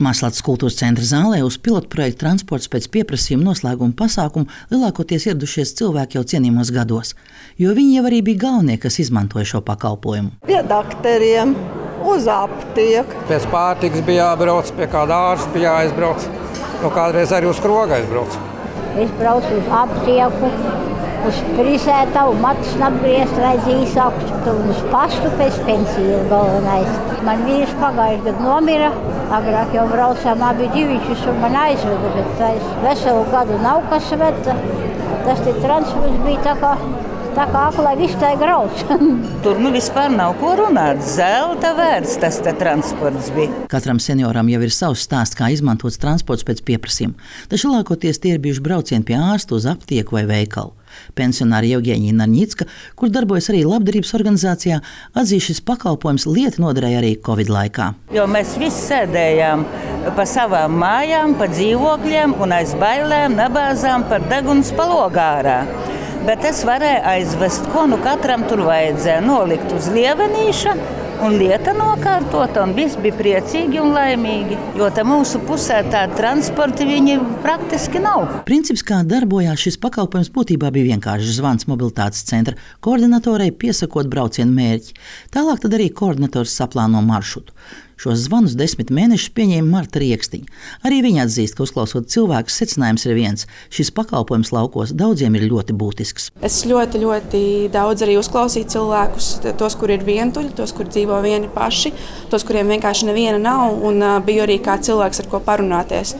Mākslātas kultūras centra zālē uz pilotprojektu transports pēc pieprasījuma noslēguma pasākumu lielākoties ieradušies cilvēki jau cienījumos gados, jo viņi jau arī bija galvenie, kas izmantoja šo pakalpojumu. Pie dakteriem, uz aptieku. Pēc pārtikas bija jābrauc, pie kāda ārsta bija jāizbrauc, kādreiz arī uz Krogu aizbrauc. Es braucu uz aptieku, uz frizētavu, matus apgriezt, redz īsākus, un uz pastu pēc pensijas galvenais. Man vīrs pagājuši gadu nomira, agrāk jau braucām abi diviņus, un man aizveda, bet es veselu gadu nav kas veda. Tas te transports bija tā kā aklai viss tā grauds. Tur vispār nav ko runāt. Zelta vērts tas te transports bija. Katram senioram jau ir savs stāsts, kā izmantots transports pēc pieprasījuma. Taču lielākoties tie ir bijuši braucieni pie ārsta, uz aptieku vai veikalu. Pensionāri Jevgeņija Narņicka, kur darbojas arī labdarības organizācijā, atzīst, šis pakalpojums lieti noderēja arī Covid laikā. Jo mēs visi sēdējām pa savām mājām, pa dzīvokļiem un aiz bailēm nabāzām par deguns pa logārā. Bet es varēju aizvest, ko katram tur vajadzēja. Nolikt uz lievenīša un lieta nokārtota, un viss bija priecīgi un laimīgi. Jo tā mūsu pusē tāda transporta viņi praktiski nav. Princips, kā darbojās šis pakalpojums, būtībā bija vienkārši zvans mobilitātes centra koordinatorei, piesakot braucienu mērķi. Tālāk tad arī koordinators saplāno maršrutu. Šos zvanus 10 mēnešus pieņēma Marta Riekstiņa. Arī viņa atzīst, ka uzklausot cilvēkus, secinājums ir viens – šis pakalpojums laukos daudziem ir ļoti būtisks. Es ļoti daudz arī uzklausīju cilvēkus, tos, kur ir vientuļi, tos, kur dzīvo vieni paši, tos, kuriem vienkārši neviena nav, un biju arī kā cilvēks, ar ko parunāties.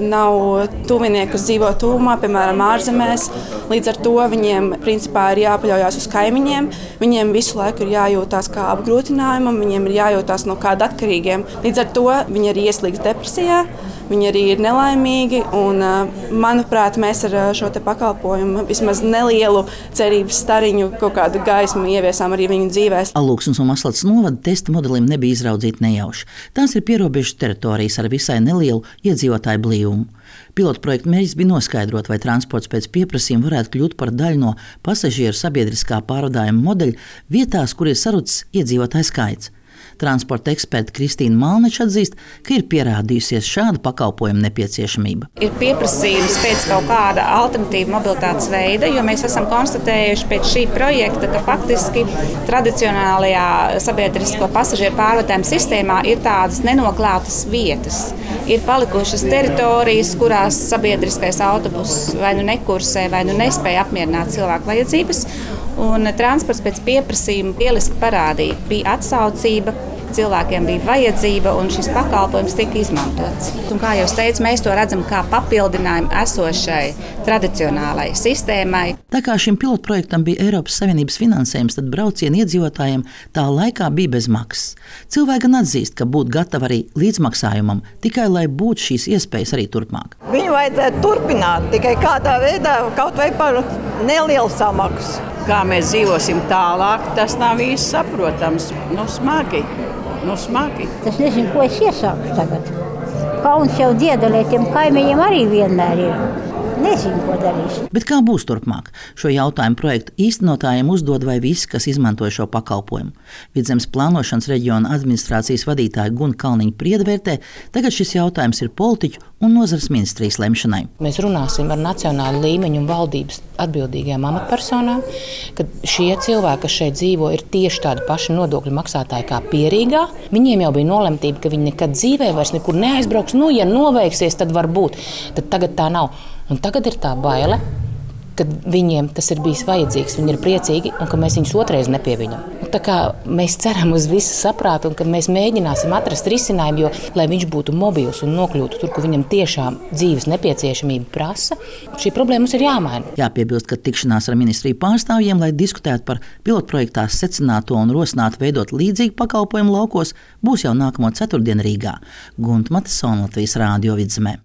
Nav tuvinieku, kas dzīvo tuvumā, piemēram, ārzemēs. Līdz ar to viņiem principā ir jāpaļaujas uz kaimiņiem. Viņiem visu laiku ir jājūtās kā apgrūtinājumam, viņiem ir jājūtās no kāda atkarīgiem. Līdz ar to viņi arī ieslīgs depresijā, viņi arī ir nelaimīgi. Un, manuprāt, mēs ar šo te pakalpojumu vismaz nelielu cerības stariņu, kaut kādu gaismu ieviesām arī viņu dzīvēs. Alūksnes un Maslats novada testa modelim nebija izraudzīti nejauši. Tās ir pierobežu teritorijas ar visai nelielu iedzīvotāju blīvumu. Pilotprojekta mērķis bija noskaidrot, vai transports pēc pieprasījuma varētu kļūt par daļu no pasažieru sabiedriskā pārvadājuma modeļa vietās, kur ir sarucis iedzīvotāju skaits. Transporta eksperta Kristīna Malneča atzīst, ka ir pierādījusies šāda pakalpojuma nepieciešamība. Ir pieprasījums pēc kaut kāda alternatīva mobilitātes veida, jo mēs esam konstatējuši pēc šī projekta, ka faktiski tradicionālajā sabiedrisko pasažieru pārvadājuma sistēmā ir tādas nenoklātas vietas. Ir palikušas teritorijas, kurās sabiedriskais autobuss vai nu nekursē, vai nu nespēja apmierināt cilvēku vajadzības. Un transports pēc pieprasījuma lieliski parādīja, bija atsaucība, cilvēkiem bija vajadzība un šis pakalpojums tika izmantots. Un, kā jau es teicu, mēs to redzam kā papildinājumu esošai tradicionālai sistēmai. Tā kā šim pilotprojektam bija Eiropas Savienības finansējums, tad braucienu iedzīvotājiem tā laikā bija bez maksas. Cilvēki gan atzīst, ka būtu gatavi arī līdzmaksājumam, tikai lai būtu šīs iespējas arī turpmāk. Viņu vajadzētu turpināt, tikai kādā veidā, kaut vai par nelielu samaksu. Kā mēs dzīvosim tālāk, tas nav īsti saprotams. Smagi. Es nezinu, ko es iesākšu tagad. Kauns jau Diedelētiem kaimiņiem arī vienmēr ir. Nezinu, ko darīs. Bet kā būs turpmāk? Šo jautājumu projektu īstenotājiem uzdod vai visi, kas izmantoja šo pakalpojumu. Vidzemes plānošanas reģiona administrācijas vadītāja Guna Kalniņa priedvērtē, tagad šis jautājums ir politiķu un nozares ministrijas lemšanai. Mēs runāsim ar nacionālu līmeņu un valdības atbildīgajām amatpersonām, ka šie cilvēki, kas šeit dzīvo, ir tieši tādi paši nodokļu maksātāji kā Pierīgā. Viņiem jau bija nolemtība, ka viņi nekad dzīvē vairs nekur neaizbrauks. Ja noveiksies, tad var būt. Tad tagad tā nav. Un tagad ir tā baile, ka viņiem tas ir bijis vajadzīgs, viņi ir priecīgi un ka mēs viņus otrais nepieviņam. Tā kā mēs ceram uz visu saprātu un ka mēs mēģināsim atrast risinājumu, jo, lai viņš būtu mobils un nokļūtu tur, kur viņam tiešām dzīves nepieciešamība prasa, šī problēma mums ir jāmaina. Jāpiebilst, ka tikšanās ar ministriju pārstāvjiem, lai diskutētu par pilotprojektā secināto un rosinātu veidot līdzīgu pakalpojumu laukos, būs jau nākamo ceturtdienu Rīgā. Gunta Matisona, Latvijas Rādio Vidzemē.